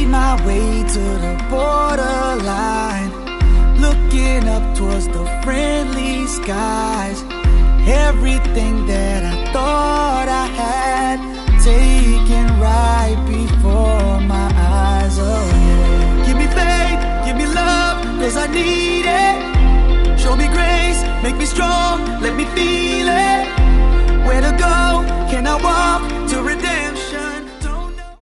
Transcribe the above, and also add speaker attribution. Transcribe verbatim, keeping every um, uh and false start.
Speaker 1: my way to the borderline, looking up towards the friendly skies. Everything that I thought I had taken right before my eyes. Oh yeah. Give me faith, give me love, cause I need it. Show me grace, make me strong, let me feel